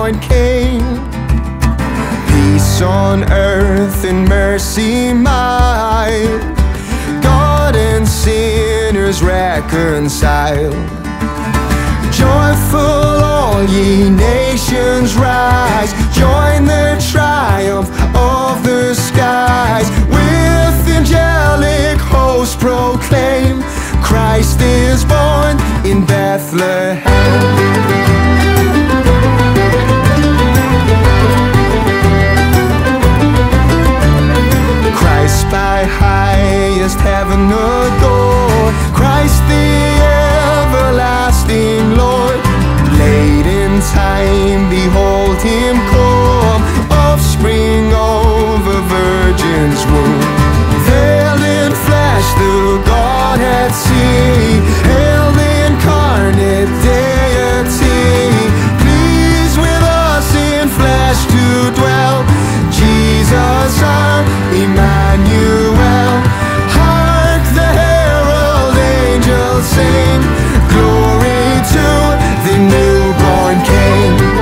newborn King. Peace on earth and mercy mild, God and sinners reconciled. Joyful all ye nations rise, join the triumph of the skies. With angelic hosts proclaim, Christ is born in Bethlehem. Christ by highest heaven adored, Christ the everlasting Lord. Late in time, behold him come, offspring of a virgin's womb. Veiled in flesh, the Godhead see, hail the incarnate deity. Pleased with us in flesh to dwell, Jesus our Emmanuel. Hark the herald angels sing, glory to the newborn King.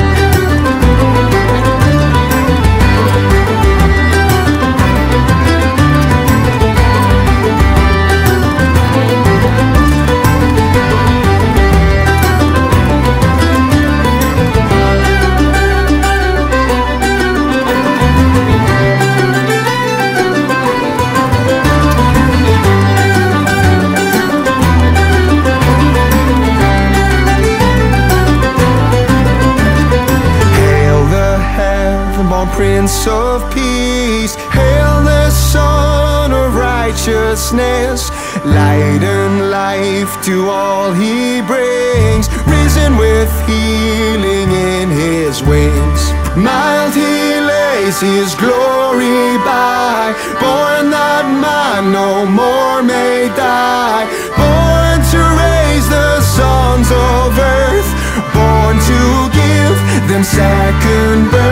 Prince of Peace, hail the Son of Righteousness. Light and life to all he brings, risen with healing in his wings. Mild he lays his glory by, born that man no more may die. Born to raise the sons of earth, born to give them second birth.